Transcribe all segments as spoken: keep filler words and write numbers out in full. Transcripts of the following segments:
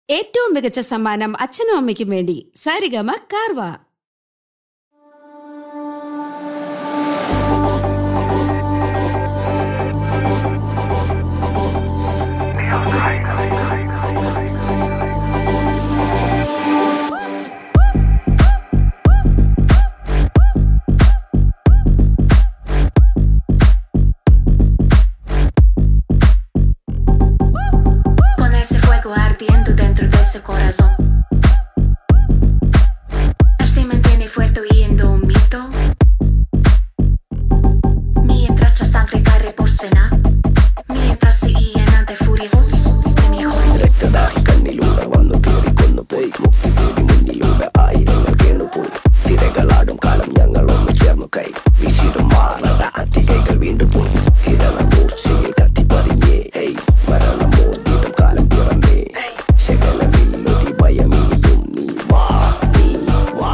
ഏറ്റവും മികച്ച സമ്മാനം അച്ഛനും അമ്മയ്ക്കും വേണ്ടി Saregama കാർവ. Ardiendo dentro de ese corazón, él se mantiene fuerte oyendo un mito, mientras la sangre corre por su vena, mientras se llena de furios enemigos. രക്തദാഹി കണ്ണിലൂടെ വന്നു കയറിക്കൊന്നു പോയി, മുക്തി തേടി മുന്നിലൂടെ ആയിരങ്ങൾ കേണുപോയി. തിരകളാടും കാലം ഞങ്ങളൊന്ന് ചേർന്നു കൈ വിശിടും മാറത അതികൈകൾ വീണ്ടും പോയി. കിരണമൂർച്ചയെ കത്തിപ്പറിഞ്ഞേ ഹേയ് മരണമോദിടും കാലം പിറന്നേ. ശകലമില്ലൊരു ഭയമിനിയും നീ വാ നീ വാ.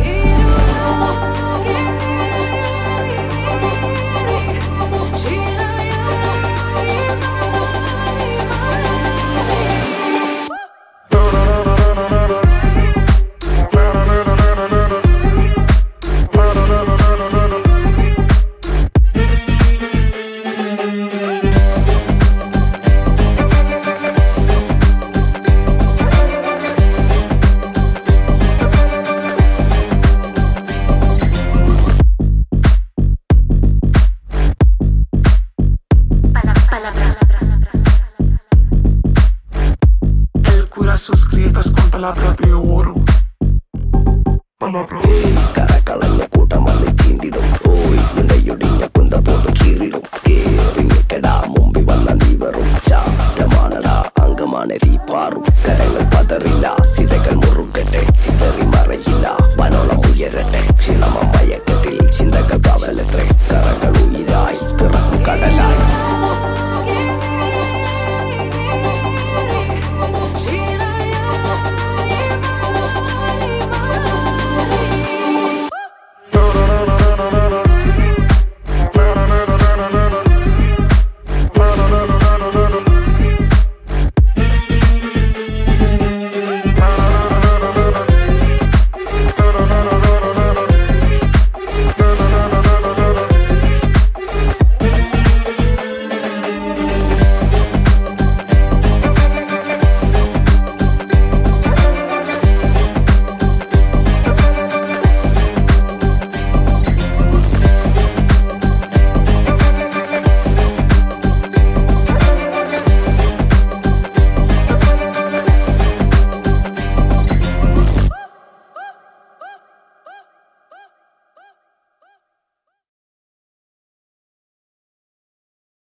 Sus grietas con palabras de oro. Palabra. കരകളഞ്ഞ കൂട്ടം വന്ന് ചീന്തിടും. ഓയ് മുണ്ടയൊടിഞ്ഞ കുന്ത പോലും കീറിടും. കേറി